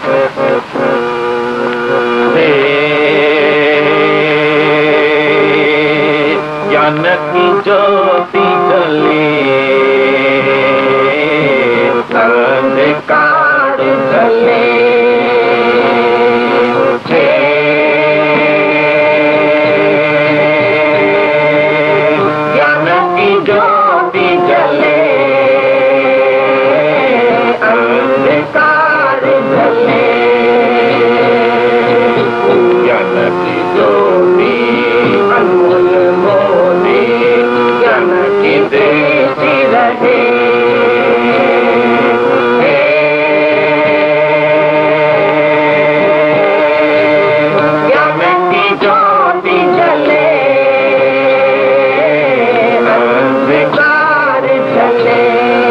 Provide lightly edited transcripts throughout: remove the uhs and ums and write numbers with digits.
ज्ञान की ज्योति जले अंधकार जले ज्ञान की ज्योति जले अंधकार जले ज्ञान की ज्योति अनमोल मोती ज्ञान की देती रहे ज्ञान की ज्योति जले अंधकार जले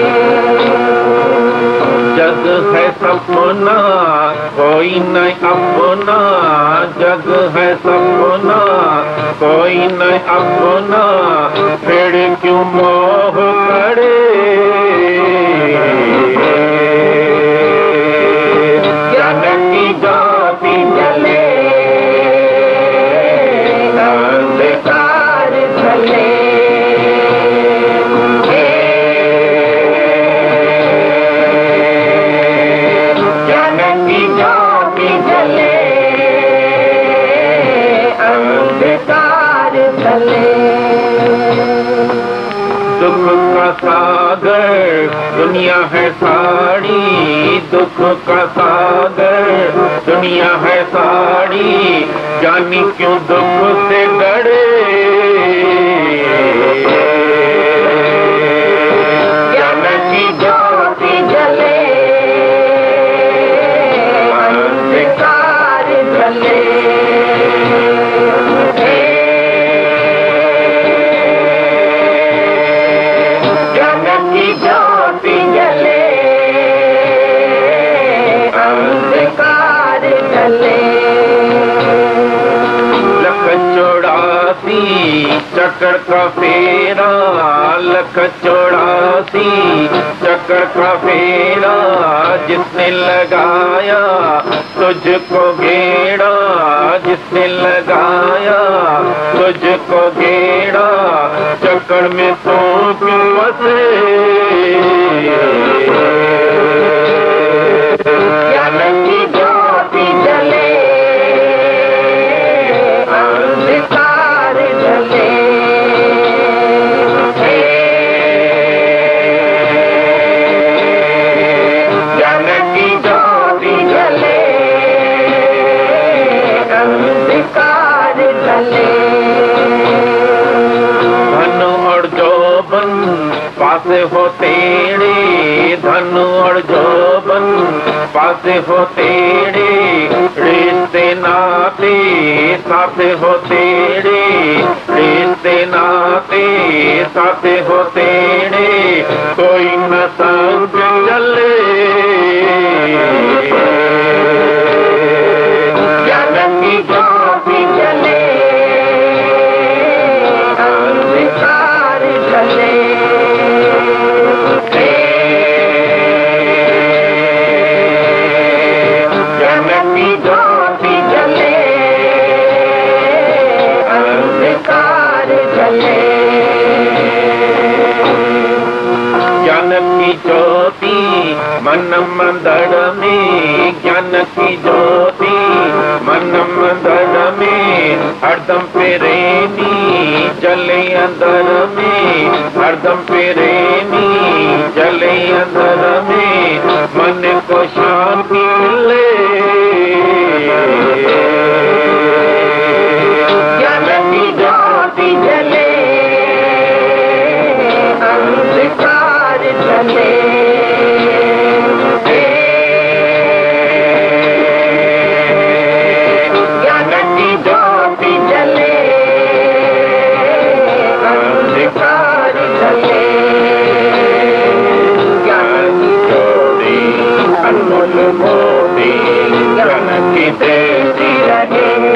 जग है सपना कोई नहीं अपना जग है सपना कोई नहीं अपना फिर क्यों मोह करे ज्ञान की ज्योति जले अंधकार जले ज्ञान की ज्योति जले अंधकार जले दुख का सागर दुनिया है साड़ी दुख का सागर दुनिया है साड़ी ज्ञानी क्यों दुख से डरे ज्ञान की ज्योति जले अंधकार जले ज्योति जले अंधकार जले लख 84 चक्र का फेरा लख 84 चक्र का फेरा जिसने लगाया तुझको गेड़ा जिसने लगाया तुझको गेड़ा चक्र में तो क्यों फंसे ज्ञान की ज्योति जले अंधकार जले ज्ञान की ज्योति जले अंधकार जले धन और जोबन पासे हो तेरे धन और जोबन पासे हो तेरे रिश्ते नाते साथे हो तेरे रिश्ते नाते साथे हो तेरे कोई न संग चले ज्ञान की ज्योति जले अंधकार जले ज्ञान की ज्योति जले अंधकार जले ज्ञान की ज्योति मन मंदिर में ज्ञान की ज्योति मन मंदिर में हरदम प्रेमी जले अंदर में हरदम प्रेमी जले अंदर में मन को शांति मिले ज्ञान की ज्योति जले अंधकार जले ज्ञान की ज्योति जले अंधकार जले ज्ञान की ज्योति अनमोल मोती ज्ञान की देती रहे